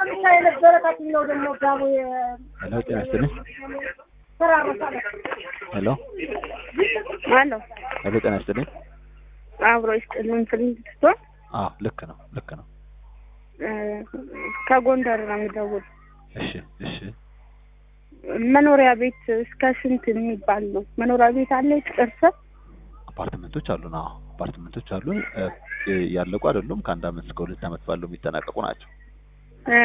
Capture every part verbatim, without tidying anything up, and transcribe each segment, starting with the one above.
Hello, ጤና ይስጥልኝ። ሄሎ ማነው? ሄሎ ጤና ይስጥልኝ። አብሮ ይስጥልን ፍሪንስቶ። አዎ ልክ ነው ልክ ነው። ከጎንደር ነው የምደውል። እሺ እሺ። መኖሪያ ቤት እስከ ስንት የሚባል ነው? መኖሪያ ቤት አለ ጥርስ አፓርትመንቶች አሉና አፓርትመንቶች አሉን ያለቁ አይደሉም ከአንድ አመት እስከ ሁለት አመት ባለው የሚጠናቀቁ ናቸው። እ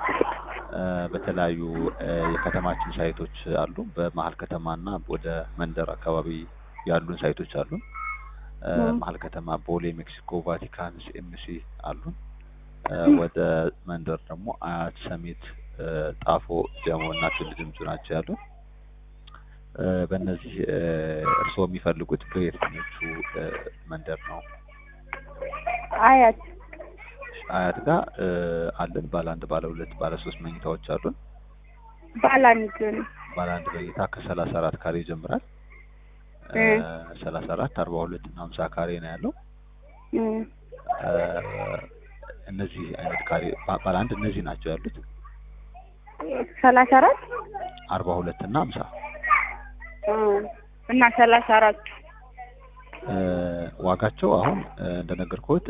በተለያዩ የከተማችን ሳይቶች አሉ በመሃል ከተማና ወደ መንደር አካባቢ ያሉን ሳይቶች አሉ። መሃል ከተማ ቦሌ ሜክሲኮ ቫቲካን ሲኤምሲ አሉ። ወደ መንደር ደግሞ አያት ሰሚት ጣፎ ጀሞና ትልድምቱ ናቸው ያሉ። በእነዚህ እርስዎ የሚፈልጉት በየትኞቹ መንደር ነው? አያት አያት ጋር አለን ባለ አንድ ባለ ሁለት ባለ ሶስት መኝታዎች አሉን። ባለ አንድ ባለ አንድ መኝታ ከሰላሳ አራት ካሬ ይጀምራል። ሰላሳ አራት አርባ ሁለት እና ሃምሳ ካሬ ነው ያለው። እነዚህ አይነት ካሬ ባለ አንድ እነዚህ ናቸው ያሉት። ሰላሳ አራት አርባ ሁለት እና ሃምሳ እና ሰላሳ አራት ዋጋቸው አሁን እንደነገርኩት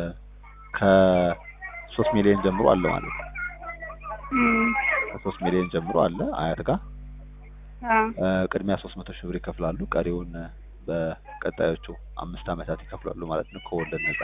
ከ3 ሚሊዮን ጀምሮ አለ ማለት ነው። ከ3 ሚሊዮን ጀምሮ አለ አያት ጋር። ቅድሚያ ሶስት መቶ ሺህ ብር ይከፍላሉ። ቀሪውን በቀጣዮቹ አምስት አመታት ይከፍላሉ ማለት ነው ከወለድ ነፃ።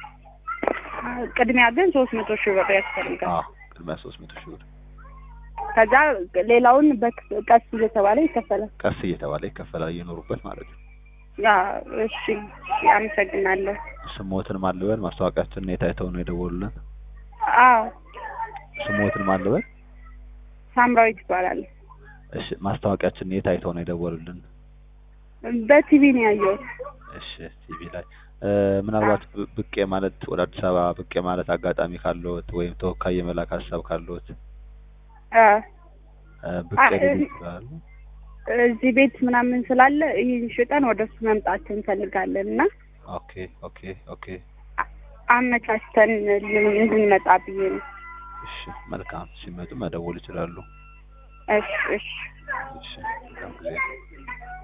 ቅድሚያ ግን ሶስት መቶ ሺህ ብር ያስፈልጋል። አዎ ቅድሚያ ሶስት መቶ ሺህ ብር ከዛ ሌላውን በቀስ እየተባለ ይከፈላል። ቀስ እየተባለ ይከፈላል እየኖሩበት ማለት ነው። ያ እሺ አመሰግናለሁ። ስሞትን ማልበል ማስታወቂያችንን የታይተው ነው የደወሉልን? አዎ ስሞትን ማልበል ሳምራዊት ይባላል። እሺ ማስታወቂያችንን የታይተው ነው የደወሉልን? በቲቪ ነው ያየሁት። እሺ ቲቪ ላይ ምናልባት ብቄ ማለት ወደ አዲስ አበባ ብቄ ማለት አጋጣሚ ካለዎት ወይም ተወካይ የመላክ ሀሳብ ካለዎት አ ብቄ ይችላሉ? እዚህ ቤት ምናምን ስላለ ይሄን ሽጠን ወደሱ መምጣት እንፈልጋለን እና ኦኬ ኦኬ ኦኬ አመቻችተን እንድንመጣ ብዬ ነው። እሺ መልካም ሲመጡ መደወል ይችላሉ። እሺ እሺ እሺ